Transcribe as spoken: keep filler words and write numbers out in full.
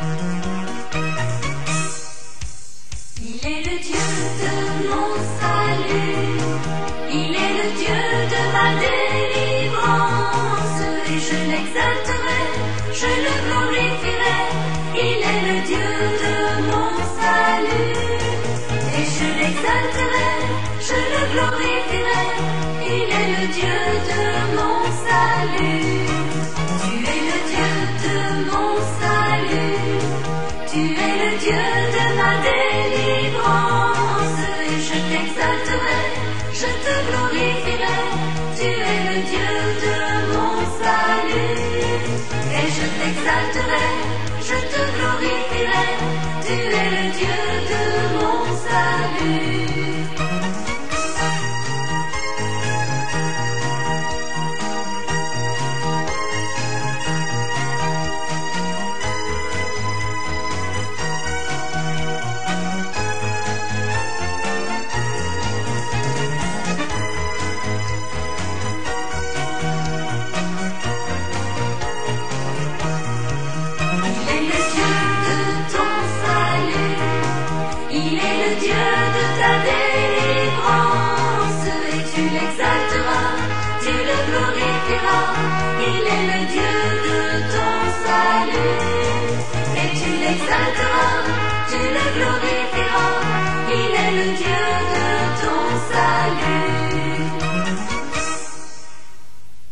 Il est le Dieu de mon salut, il est le Dieu de ma délivrance, et je l'exalterai, je le glorifierai. Il est le Dieu de mon salut, et je l'exalterai, je le glorifierai. Il est le Dieu de mon salut. Tu es le Dieu de mon salut, tu es le Dieu de ma délivrance, et je t'exalterai, je te glorifierai. Tu es le Dieu de mon salut, et je t'exalterai, je te glorifierai. Tu es le Dieu de mon salut. Il est le Dieu de ta délivrance, et tu l'exalteras, tu le glorifieras. Il est le Dieu de ton salut, et tu l'exalteras, tu le glorifieras.